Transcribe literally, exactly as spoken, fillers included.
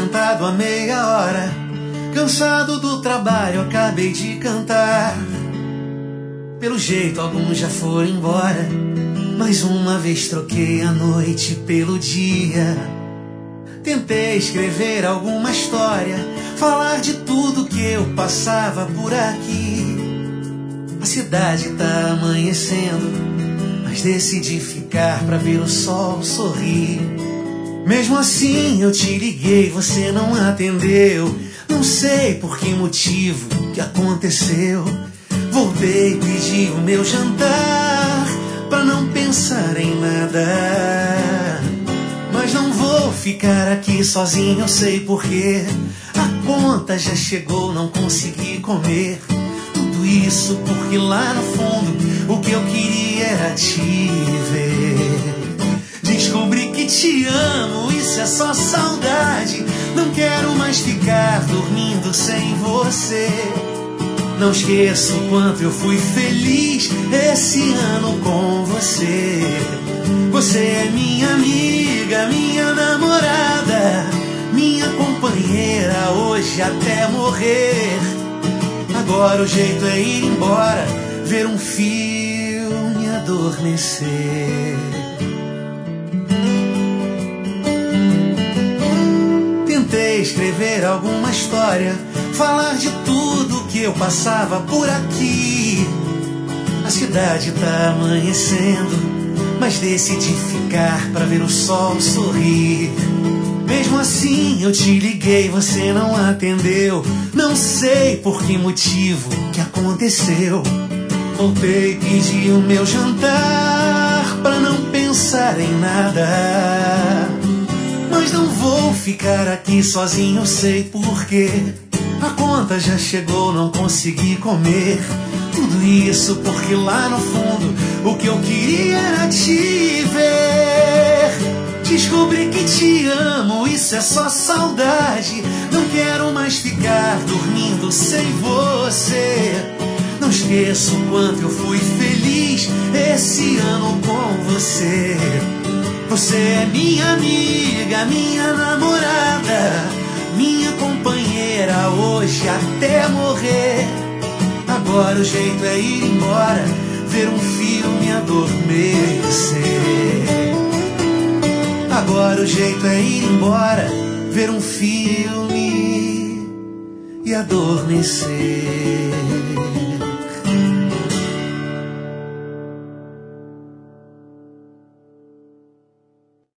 sentado há meia hora, cansado do trabalho, acabei de cantar. Pelo jeito alguns já foram embora, mais uma vez troquei a noite pelo dia. Tentei escrever alguma história, falar de tudo que eu passava por aqui. A cidade tá amanhecendo, mas decidi ficar pra ver o sol sorrir. Mesmo assim eu te liguei, você não atendeu. Não sei por que motivo que aconteceu. Voltei, pedi o meu jantar pra não pensar em nada. Mas não vou ficar aqui sozinho, eu sei porquê. A conta já chegou, não consegui comer. Tudo isso porque lá no fundo o que eu queria era te ver. Descobri que te amo, isso é só saudade. Não quero mais ficar dormindo sem você. Não esqueço o quanto eu fui feliz esse ano com você. Você é minha amiga, minha namorada, minha companheira hoje até morrer. Agora o jeito é ir embora, ver um filme, adormecer. Tentei escrever alguma história, falar de tudo que eu passava por aqui. A cidade tá amanhecendo, mas decidi ficar pra ver o sol sorrir. Mesmo assim eu te liguei, você não atendeu. Não sei por que motivo que aconteceu. Voltei, pedi o meu jantar pra não pensar em nada. Mas não vou ficar aqui sozinho, eu sei porquê. A conta já chegou, não consegui comer. Tudo isso porque lá no fundo o que eu queria era te ver. Descobri que te amo, isso é só saudade. Não quero mais ficar dormindo sem você. Não esqueço o quanto eu fui feliz esse ano com você. Você é minha amiga, minha namorada, minha companheira hoje até morrer. Agora o jeito é ir embora, ver um filme, adormecer. Agora o jeito é ir embora, ver um filme e adormecer.